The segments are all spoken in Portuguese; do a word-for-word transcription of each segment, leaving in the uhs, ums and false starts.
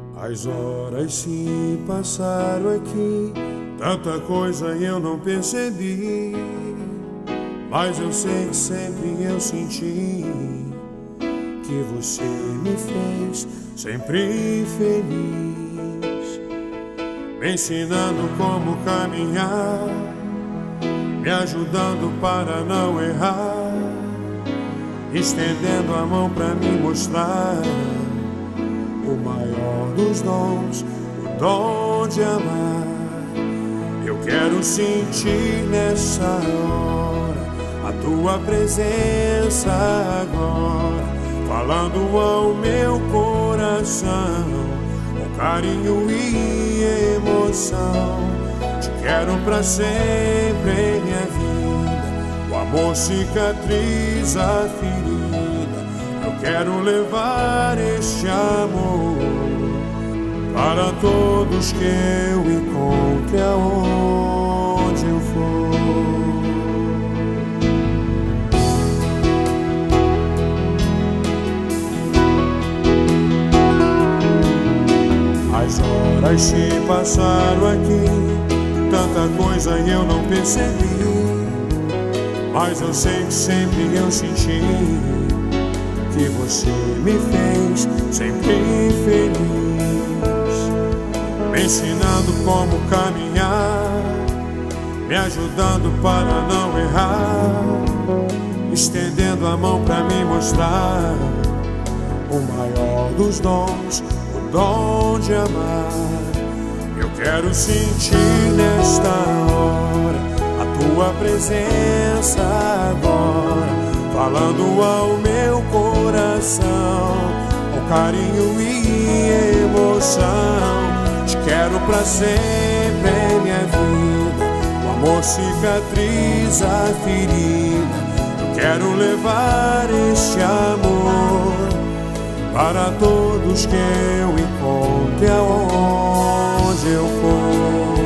As horas se passaram aqui, tanta coisa eu não percebi, mas eu sei que sempre eu senti que você me fez sempre feliz, me ensinando como caminhar, me ajudando para não errar, estendendo a mão para me mostrar o maior dos dons, o dom de amar. Eu quero sentir nessa hora a tua presença agora, falando ao meu coração com carinho e emoção. Te quero pra sempre em minha vida, o amor cicatriza a ferida. Eu quero levar este amor para todos que eu encontre aonde eu for. As horas se passaram aqui, tanta coisa eu não percebi, mas eu sei que sempre eu senti que você me fez sempre feliz, me ensinando como caminhar, me ajudando para não errar, estendendo a mão para me mostrar o maior dos dons, o dom de amar. Eu quero sentir nesta hora a tua presença agora, falando ao meu coração com carinho e emoção. Te quero pra sempre em minha vida, o amor cicatriza a ferida. Eu quero levar este amor para todos que eu encontre aonde eu for.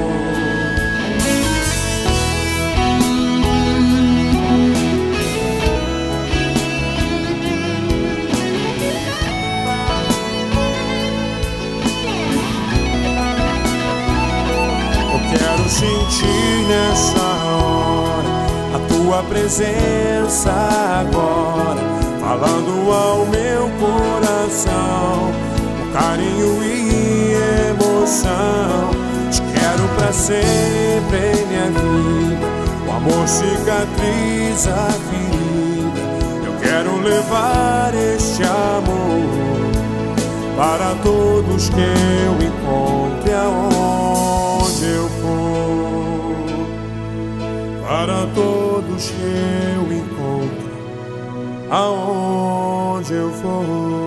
Quero sentir nessa hora a tua presença agora, falando ao meu coração com carinho e emoção. Te quero pra sempre em minha vida, o amor cicatriza a ferida. Eu quero levar este amor para todos que eu encontre aonde eu for, para todos que eu encontro aonde eu for.